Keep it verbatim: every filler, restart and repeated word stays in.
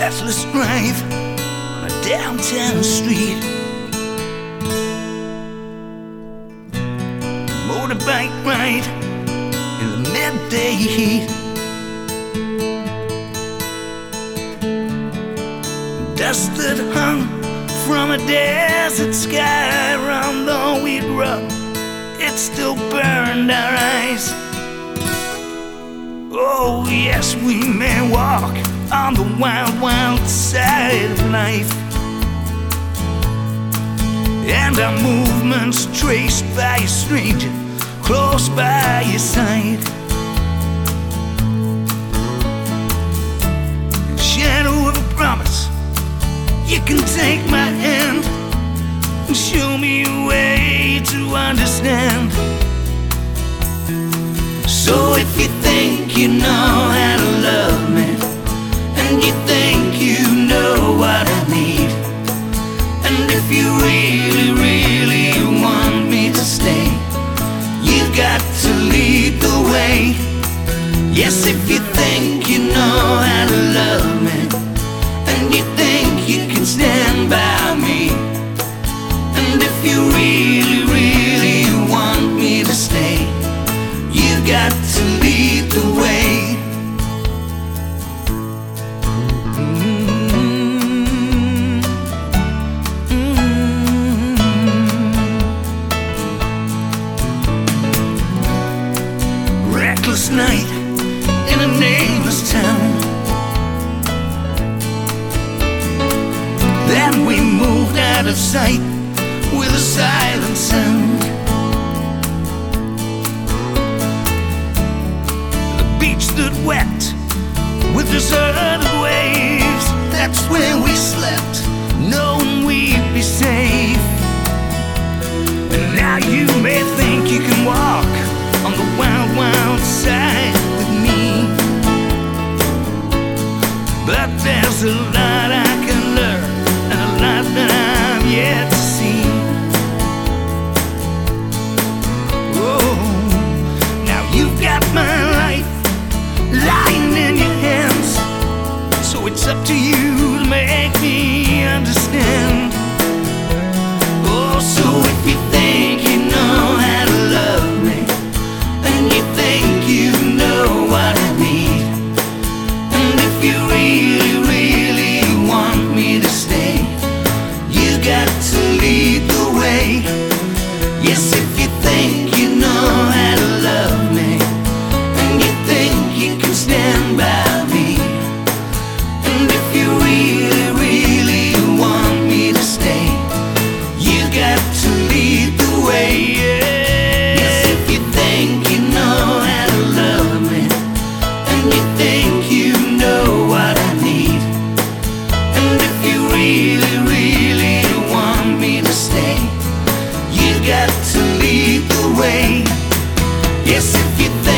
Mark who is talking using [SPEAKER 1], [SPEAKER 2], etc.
[SPEAKER 1] restless drive on a downtown street. Motorbike ride in the midday heat. Dust that hung from a desert sky around the we'd run, it still burned our eyes. Oh yes, we may walk on the wild, wild side of life, and our movements traced by a stranger close by your side. Shadow of a promise, you can take my hand and show me a way to understand. So if you think you know how to love me, and you think you know what I need, and if you really, really want me to stay, you've got to lead the way. Yes, if you think you know how to love me, and you think you can stand by me, and if you really, really want me to stay, you've got to lead the way. Reckless night in a nameless town. Then we moved out of sight with a silent sound. The beach stood wet with deserted waves. That's where we slept, knowing we'd be safe. And now you may think you can walk on the wild, wild side with me, but there's a lot I can learn and a lot that I'm yet to see. Oh, now you've got my life lying in your hands, so it's up to you to make me understand. Oh, so if you think you know how to love me, and you think you know what I need, and if you really, really want me to stay, you got to lead the way. Yes, if you think you know how to love me, and you think you can stand by me, and if you really, really want me to stay, you got to lead the way. Yeah. Yes, if you think you know how to love me, and you think you know what I need, and if you really, really want me to stay, you got to lead the way. Yes, if you think